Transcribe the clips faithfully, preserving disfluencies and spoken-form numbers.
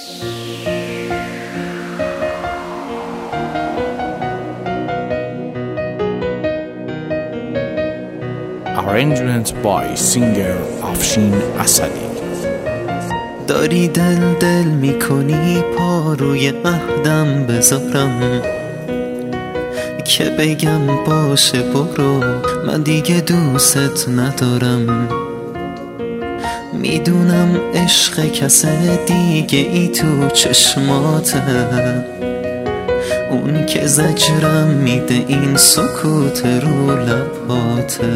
Arrangement by singer افشین اسدی. داری دل دل میکنی پا روی عهدم بذارم که بگم باشه برو، من دیگه دوست ندارم. میدونم عشق کس دیگه ای تو چشماته، اون که زجرم میده این سکوت رو لباته.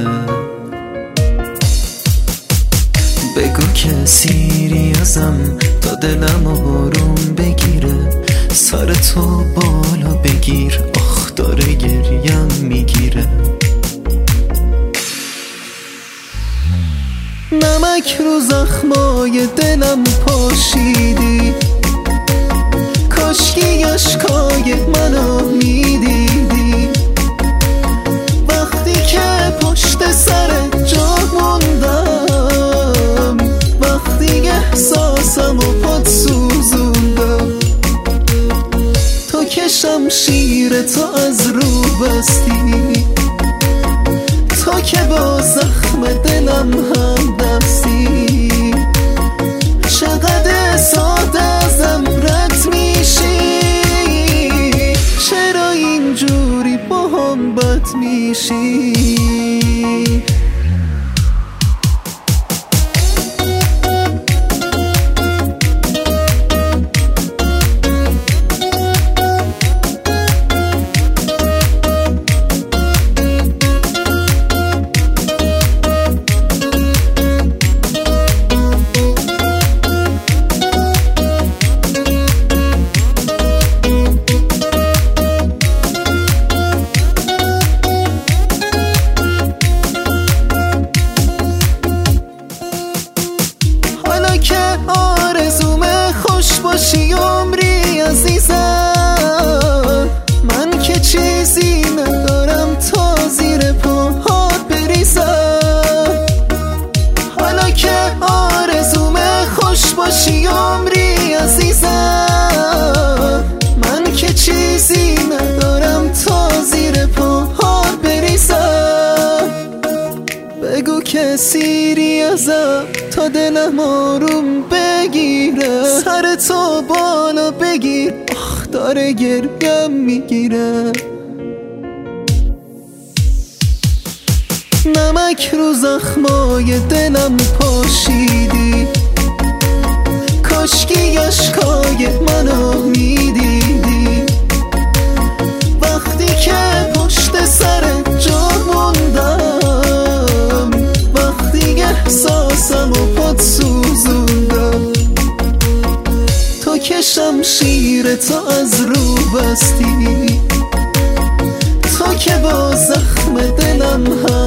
بگو که سیریازم تا دلم آروم بگیره، سر تو بالا بگیر، آخ داره گریم میگیره. نمک رو زخمای دلم پاشیدی، کاشکی اشکای منو میدیدی. وقتی که پشت سر جا موندم، وقتی احساسم و پات سوزوندم، تو که شمشیر تو از رو بستی، تو که با زخم دلم هم دستی. چقدر ساده ازم رد میشی، چرا اینجوری با هم بد میشی؟ باشی عمری عزیزم، من که چیزی ندارم تا زیر پاهات بریزم. حالا که آرزومه خوش باشی عمری عزیزم، من که چیزی ندارم تا زیر پاهات بریزم. بگو که سیری ازم تا دلم آروم بگیره، سر تو بالا بگیر، آخ داره گریم میگیره. نمک رو زخمای دلم پاشیدی، کاشکی اشکای منو میدیدی. وقتی که پشت سر جا موندم، وقتی احساسم و پات سوزوندم، تو که شمشیر تو از رو بستی، تو که با زخم دلم هم